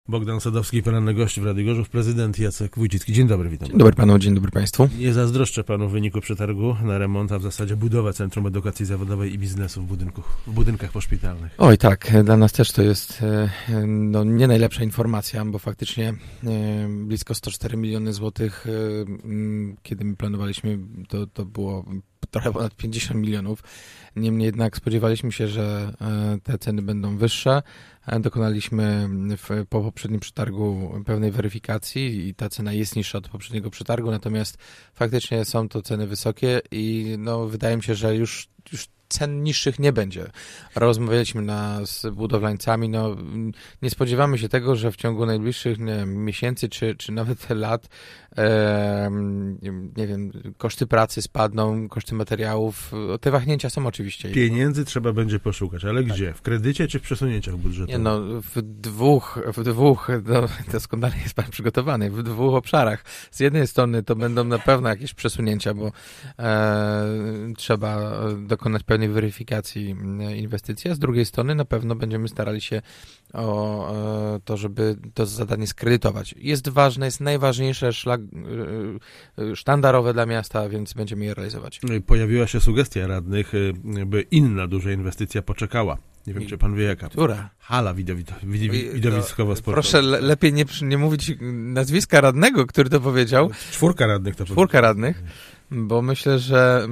Bogdan Sadowski, poranny gość w Radiu Gorzów, prezydent Jacek Wójcicki. Dzień dobry, witam. Dzień dobry panu, dzień dobry państwu. Nie zazdroszczę panu wyniku przetargu na remont, a w zasadzie budowę Centrum Edukacji Zawodowej i Biznesu w budynkach poszpitalnych. Oj tak, dla nas też to jest nie najlepsza informacja, bo faktycznie blisko 104 miliony złotych, kiedy my planowaliśmy, to było trochę ponad 50 milionów. Niemniej jednak spodziewaliśmy się, że te ceny będą wyższe. Dokonaliśmy po poprzednim przetargu pewnej weryfikacji i ta cena jest niższa od poprzedniego przetargu, natomiast faktycznie są to ceny wysokie i wydaje mi się, że już cen niższych nie będzie. Rozmawialiśmy z budowlańcami, nie spodziewamy się tego, że w ciągu najbliższych miesięcy czy nawet lat koszty pracy spadną, koszty materiałów. Te wahnięcia są oczywiście. Pieniędzy trzeba będzie poszukać, ale tak. Gdzie? W kredycie czy w przesunięciach budżetowych? W dwóch, doskonale jest pan przygotowany, w dwóch obszarach. Z jednej strony to będą na pewno jakieś przesunięcia, bo trzeba dokonać pewnej weryfikacji inwestycji, a z drugiej strony na pewno będziemy starali się o to, żeby to zadanie skredytować. Jest ważne, jest najważniejsze, sztandarowe dla miasta, więc będziemy je realizować. Pojawiła się sugestia radnych, by inna duża inwestycja poczekała. Nie wiem, czy pan wie jaka. Która? Hala widowiskowo-sportowa. Proszę lepiej nie mówić nazwiska radnego, który to powiedział. 4 radnych to powiedział. 4 radnych. Bo myślę, że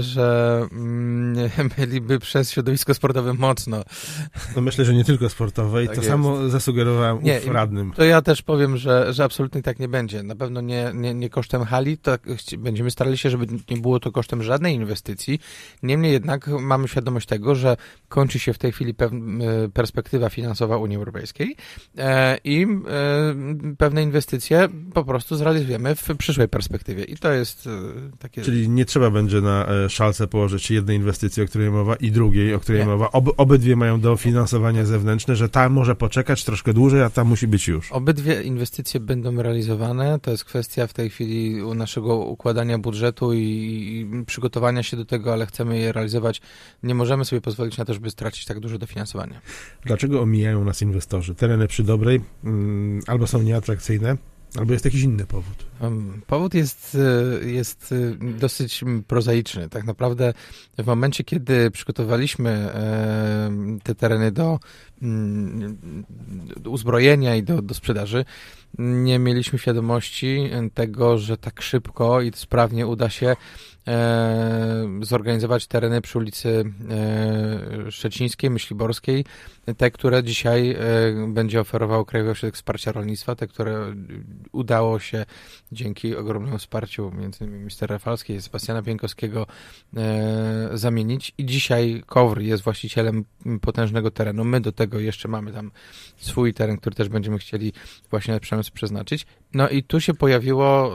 byliby przez środowisko sportowe mocno. Myślę, że nie tylko sportowe i tak to jest. Samo zasugerowałem radnym. To ja też powiem, że absolutnie tak nie będzie. Na pewno nie kosztem hali, tak będziemy starali się, żeby nie było to kosztem żadnej inwestycji. Niemniej jednak mamy świadomość tego, że kończy się w tej chwili perspektywa finansowa Unii Europejskiej i pewne inwestycje po prostu zrealizujemy w przyszłej perspektywie. I to jest takie... Czyli nie trzeba będzie na szalce położyć jednej inwestycji, o której mowa, i drugiej, o której mowa. Obydwie mają dofinansowanie zewnętrzne, że ta może poczekać troszkę dłużej, a ta musi być już. Obydwie inwestycje będą realizowane. To jest kwestia w tej chwili naszego układania budżetu i przygotowania się do tego, ale chcemy je realizować. Nie możemy sobie pozwolić na to, żeby stracić tak dużo dofinansowania. Dlaczego omijają nas inwestorzy? Tereny przy Dobrej albo są nieatrakcyjne, albo jest jakiś inny powód? Powód jest dosyć prozaiczny. Tak naprawdę w momencie, kiedy przygotowaliśmy te tereny do uzbrojenia i do sprzedaży, nie mieliśmy świadomości tego, że tak szybko i sprawnie uda się zorganizować tereny przy ulicy Szczecińskiej, Myśliborskiej, te, które dzisiaj będzie oferował Krajowy Ośrodek Wsparcia Rolnictwa, te, które udało się dzięki ogromnemu wsparciu między innymi ministra Rafalskiej i Sebastiana Pieńkowskiego zamienić i dzisiaj KOWR jest właścicielem potężnego terenu. My do tego jeszcze mamy tam swój teren, który też będziemy chcieli właśnie na przemysł przeznaczyć. I tu się pojawiło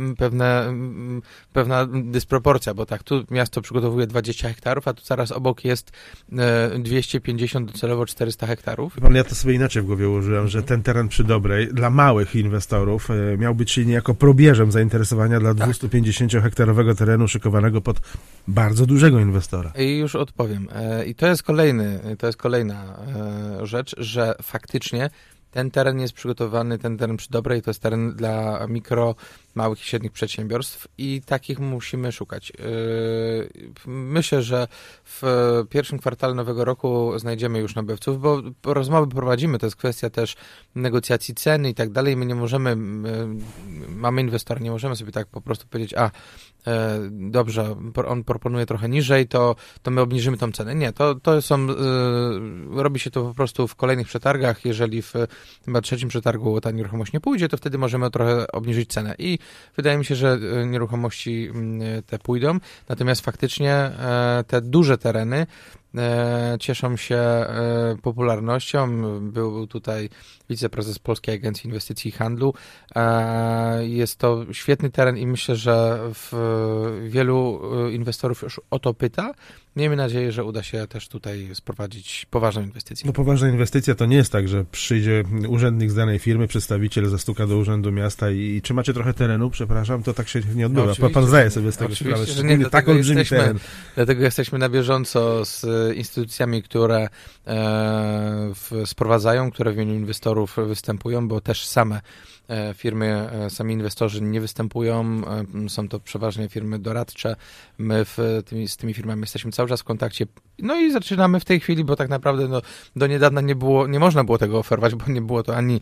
pewna dysproporcja, bo tak, tu miasto przygotowuje 20 hektarów, a tu zaraz obok jest 250, docelowo 400 hektarów. Ja to sobie inaczej w głowie ułożyłem, że ten teren przy Dobrej dla małych inwestorów miał być niejako probierzem zainteresowania dla 250-hektarowego terenu szykowanego pod bardzo dużego inwestora. I już odpowiem. I to jest kolejna rzecz, że faktycznie ten teren jest przygotowany, ten teren przy Dobrej to jest teren dla mikro, małych i średnich przedsiębiorstw i takich musimy szukać. Myślę, że w pierwszym kwartale nowego roku znajdziemy już nabywców, bo rozmowy prowadzimy, to jest kwestia też negocjacji ceny i tak dalej. My nie możemy, mamy inwestora, nie możemy sobie tak po prostu powiedzieć, dobrze, on proponuje trochę niżej, to my obniżymy tą cenę. Nie, robi się to po prostu w kolejnych przetargach. Jeżeli w chyba trzecim przetargu ta nieruchomość nie pójdzie, to wtedy możemy trochę obniżyć cenę i wydaje mi się, że nieruchomości te pójdą, natomiast faktycznie te duże tereny cieszą się popularnością. Był tutaj wiceprezes Polskiej Agencji Inwestycji i Handlu. Jest to świetny teren i myślę, że wielu inwestorów już o to pyta. Miejmy nadzieję, że uda się też tutaj sprowadzić poważną inwestycję. Poważna inwestycja to nie jest tak, że przyjdzie urzędnik z danej firmy, przedstawiciel zastuka do urzędu miasta i czy macie trochę terenu, przepraszam, to tak się nie odbywa. Pan zdaje sobie z tego sprawę, że nie, tak olbrzymi teren. Dlatego jesteśmy na bieżąco z instytucjami, które sprowadzają, które w imieniu inwestorów występują, bo też same firmy, sami inwestorzy nie występują, są to przeważnie firmy doradcze. My z tymi firmami jesteśmy cały czas w kontakcie. No i zaczynamy w tej chwili, bo tak naprawdę do niedawna nie można było tego oferować, bo nie było to ani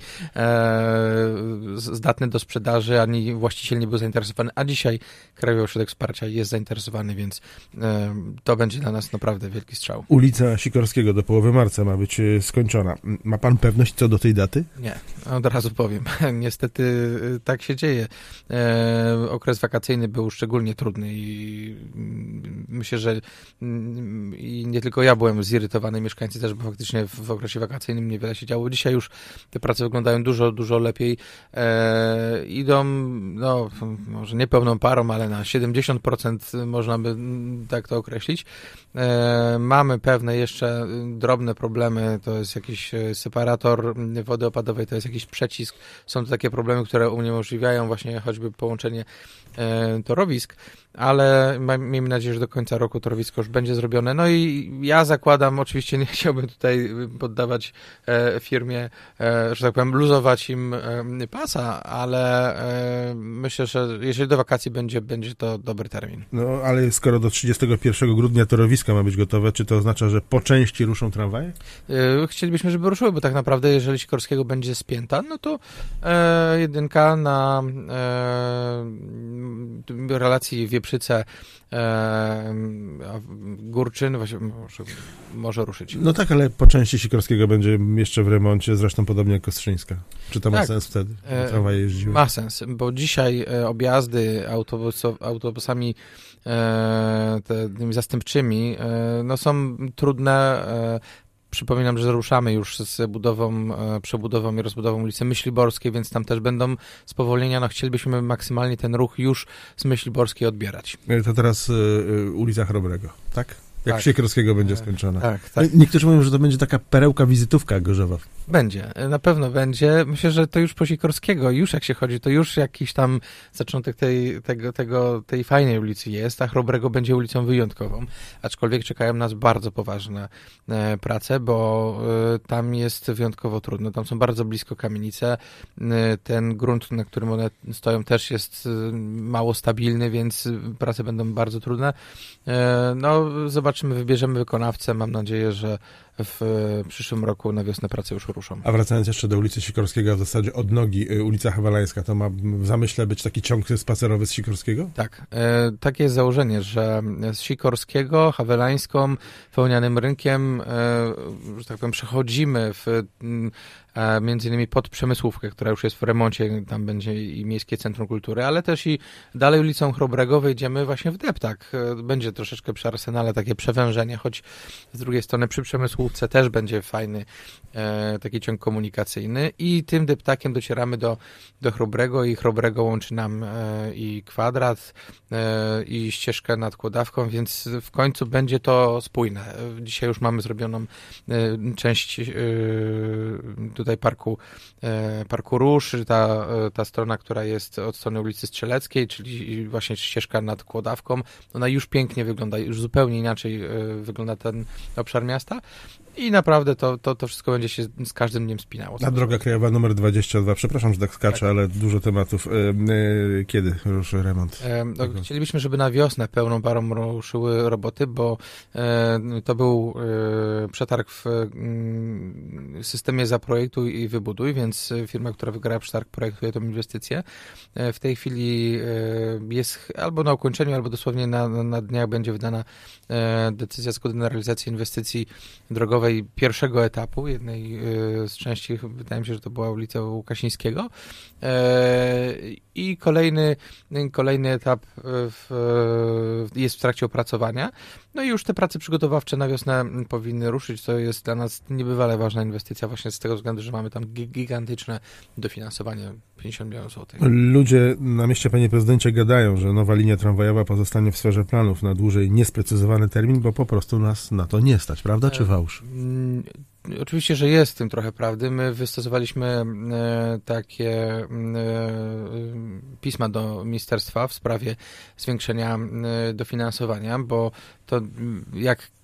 zdatne do sprzedaży, ani właściciel nie był zainteresowany, a dzisiaj Krajowy Ośrodek Wsparcia jest zainteresowany, więc to będzie dla nas naprawdę wielki strzał. Ulica Sikorskiego do połowy marca ma być skończona. Ma pan pewność co do tej daty? Nie, od razu powiem. Niestety tak się dzieje. Okres wakacyjny był szczególnie trudny i myślę, że i nie tylko ja byłem zirytowany, mieszkańcy też, bo faktycznie w okresie wakacyjnym niewiele się działo. Dzisiaj już te prace wyglądają dużo, dużo lepiej. Idą, no może nie pełną parą, ale na 70% można by tak to określić. Mamy pewne jeszcze drobne problemy, to jest jakiś separator wody opadowej, to jest jakiś przecisk. Są to takie problemy, które uniemożliwiają właśnie choćby połączenie torowisk, ale miejmy nadzieję, że do końca roku torowisko już będzie zrobione. No i ja zakładam, oczywiście nie chciałbym tutaj poddawać firmie, że tak powiem, luzować im pasa, ale myślę, że jeżeli do wakacji będzie to dobry termin. No, ale skoro do 31 grudnia torowiska ma być gotowe, czy to oznacza, że po części ruszą tramwaje? Chcielibyśmy, żeby ruszyły, bo tak naprawdę jeżeli Sikorskiego będzie spięta, no to jedynka na relacji Wieprzyce Górczyn może ruszyć. No tak, ale po części Sikorskiego będzie jeszcze w remoncie, zresztą podobnie jak Kostrzyńska. Czy to ma sens wtedy? Tramwaje jeździły? Ma sens, bo dzisiaj objazdy autobusami tymi zastępczymi no są trudne. Przypominam, że ruszamy już z przebudową i rozbudową ulicy Myśliborskiej, więc tam też będą spowolnienia. No chcielibyśmy maksymalnie ten ruch już z Myśliborskiej odbierać. To teraz ulica Chrobrego, tak? Jak tak. Sikorskiego będzie skończona. Tak. Niektórzy mówią, że to będzie taka perełka, wizytówka Gorzowa. Będzie, na pewno będzie. Myślę, że to już po Sikorskiego, już jak się chodzi, to już jakiś tam zaczątek tej fajnej ulicy jest, a Chrobrego będzie ulicą wyjątkową. Aczkolwiek czekają nas bardzo poważne prace, bo tam jest wyjątkowo trudno. Tam są bardzo blisko kamienice. Ten grunt, na którym one stoją, też jest mało stabilny, więc prace będą bardzo trudne. No, zobaczymy, wybierzemy wykonawcę. Mam nadzieję, że w przyszłym roku na wiosnę prace już ruszą. A wracając jeszcze do ulicy Sikorskiego, w zasadzie od nogi ulica Hawelańska, to ma w zamyśle być taki ciąg spacerowy z Sikorskiego? Tak. Takie jest założenie, że z Sikorskiego, Hawelańską, Wełnianym Rynkiem, że tak powiem, przechodzimy między innymi pod Przemysłówkę, która już jest w remoncie, tam będzie i Miejskie Centrum Kultury, ale też i dalej ulicą Chrobrego wejdziemy właśnie w deptak. Będzie troszeczkę przy Arsenale takie przewężenie, choć z drugiej strony przy Przemysłówce też będzie fajny taki ciąg komunikacyjny i tym deptakiem docieramy do Chrobrego i Chrobrego łączy nam i Kwadrat i ścieżkę nad Kłodawką, więc w końcu będzie to spójne. Dzisiaj już mamy zrobioną część tutaj Parku Róż, ta strona, która jest od strony ulicy Strzeleckiej, czyli właśnie ścieżka nad Kłodawką, ona już pięknie wygląda, już zupełnie inaczej wygląda ten obszar miasta i naprawdę to wszystko będzie się z każdym dniem spinało. A droga krajowa numer 22, przepraszam, że tak skaczę, ale dużo tematów. Kiedy ruszy remont? Chcielibyśmy, żeby na wiosnę pełną parą ruszyły roboty, bo to był przetarg w systemie Zaprojektuj i Wybuduj, więc firma, która wygrała przetarg, projektuje tą inwestycję. W tej chwili jest albo na ukończeniu, albo dosłownie na dniach będzie wydana decyzja zgody na realizację inwestycji drogowej pierwszego etapu, jednej z części, wydaje mi się, że to była ulica Łukasińskiego. I kolejny etap jest w trakcie opracowania. No i już te prace przygotowawcze na wiosnę powinny ruszyć. To jest dla nas niebywale ważna inwestycja właśnie z tego względu, że mamy tam gigantyczne dofinansowanie 50 milionów złotych. Ludzie na mieście, panie prezydencie, gadają, że nowa linia tramwajowa pozostanie w sferze planów na dłużej niesprecyzowany termin, bo po prostu nas na to nie stać, prawda, czy fałsz? Oczywiście, że jest w tym trochę prawdy. My wystosowaliśmy takie pisma do ministerstwa w sprawie zwiększenia dofinansowania, bo to jak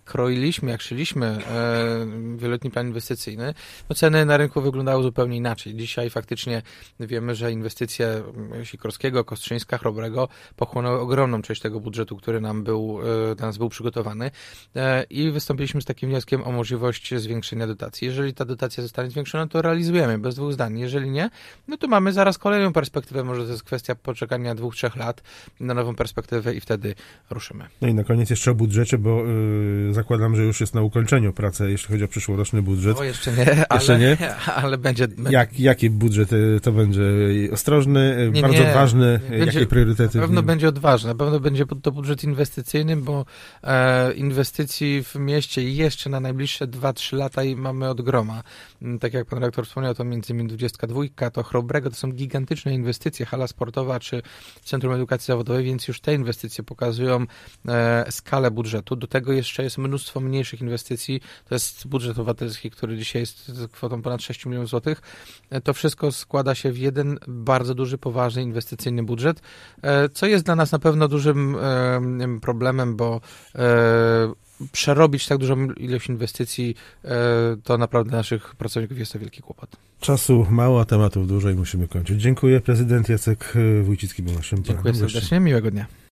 kroiliśmy, jak szyliśmy wieloletni plan inwestycyjny, no ceny na rynku wyglądały zupełnie inaczej. Dzisiaj faktycznie wiemy, że inwestycje Sikorskiego, Kostrzyńska, Chrobrego pochłonęły ogromną część tego budżetu, który dla nas był przygotowany i wystąpiliśmy z takim wnioskiem o możliwość zwiększenia dotacji. Jeżeli ta dotacja zostanie zwiększona, to realizujemy bez dwóch zdań. Jeżeli nie, no to mamy zaraz kolejną perspektywę. Może to jest kwestia poczekania 2-3 lat na nową perspektywę i wtedy ruszymy. No i na koniec jeszcze o budżecie, bo zakładam, że już jest na ukończeniu prace, jeśli chodzi o przyszłoroczny budżet. O, jeszcze nie, ale będzie. Jaki budżet to będzie? Ostrożny, bardzo odważny? Jakie priorytety? Na pewno będzie odważny. Na pewno będzie to budżet inwestycyjny, bo inwestycji w mieście jeszcze na najbliższe 2-3 lata i mamy od groma. Tak jak pan rektor wspomniał, to między innymi 22, to Chrobrego, to są gigantyczne inwestycje, hala sportowa czy Centrum Edukacji Zawodowej, więc już te inwestycje pokazują skalę budżetu. Do tego jeszcze jest mnóstwo mniejszych inwestycji. To jest budżet obywatelski, który dzisiaj jest kwotą ponad 6 milionów złotych. To wszystko składa się w jeden bardzo duży, poważny, inwestycyjny budżet, co jest dla nas na pewno dużym problemem, bo przerobić tak dużą ilość inwestycji, to naprawdę dla naszych pracowników jest to wielki kłopot. Czasu mało, a tematów dużo i musimy kończyć. Dziękuję. Prezydent Jacek Wójcicki był naszym panem. Dziękuję serdecznie. Miłego dnia.